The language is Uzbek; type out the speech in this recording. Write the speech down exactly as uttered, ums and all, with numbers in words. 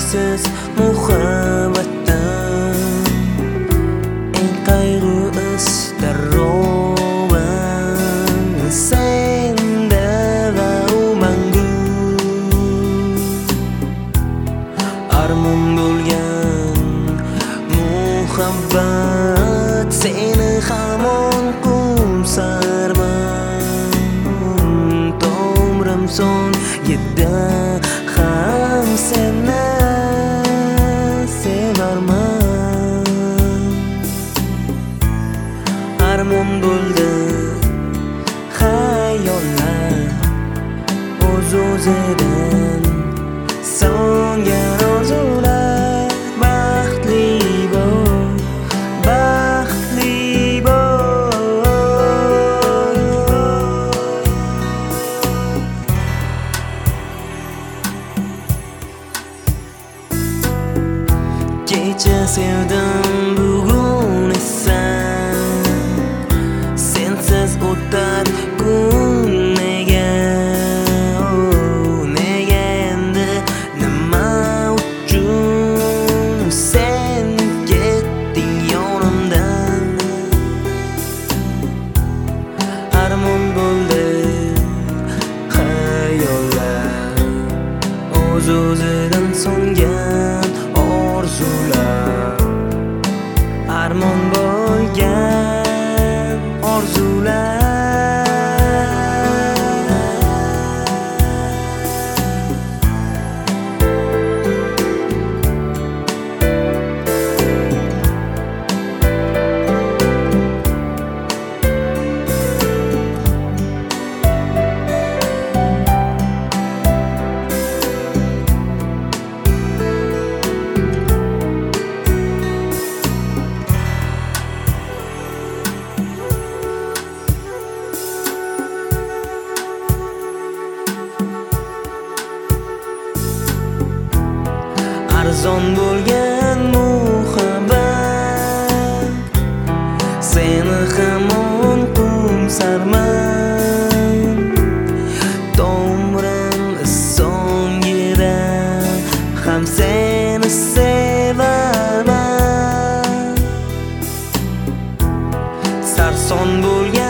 cheksiz muhabbatdan eng qayg'u iztaroban senda va u mangu armon bo'lgan muhabbat seni hamon qumsarman tomrim son yedda ham seni sevarman armon bo'ldi xayollar o'z-o'zidan so'ngan orzular baxtli bo'l baxtli kecha sevdim bugun esa sensiz o'tar kun nega oh, nega endi nima uchun sen ketding yonimdan armon bo'ldi xayollar o'z-o'zidan so'ngan orzular armon bo'lgan orzular arzon bo'lgan muhabbat seni hamon qumsarman tomrim so'ngira ham seni sevarman sarson bo'lgan